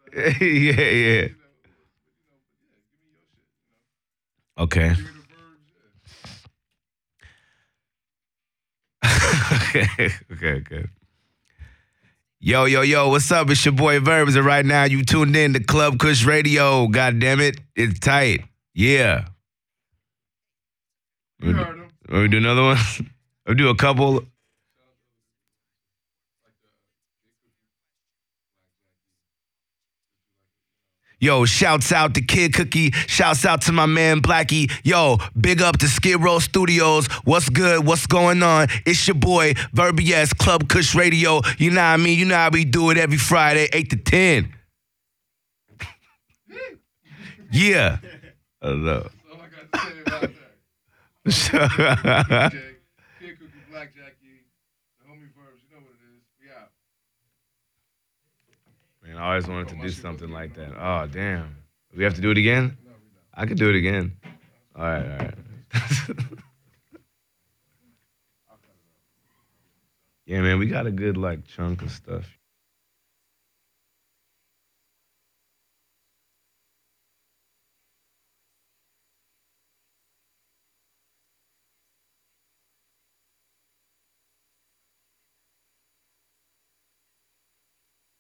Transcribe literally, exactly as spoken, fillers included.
yeah, yeah. Okay. okay, okay, okay. Yo, yo, yo, what's up? It's your boy Verbs, and right now you tuned in to Club Kush Radio. God damn it, it's tight. Yeah. You heard him. Want me to do another one? I'll do a couple. Yo, shouts out to Kid Cookie. Shouts out to my man Blackie. Yo, big up to Skid Row Studios. What's good? What's going on? It's your boy, Verby S, Club Kush Radio. You know what I mean? You know how we do it every Friday, eight to ten. Yeah. I don't know. Man, I always wanted to do something like that. Oh, damn. We have to do it again? I could do it again. All right, all right. yeah, man, we got a good like chunk of stuff.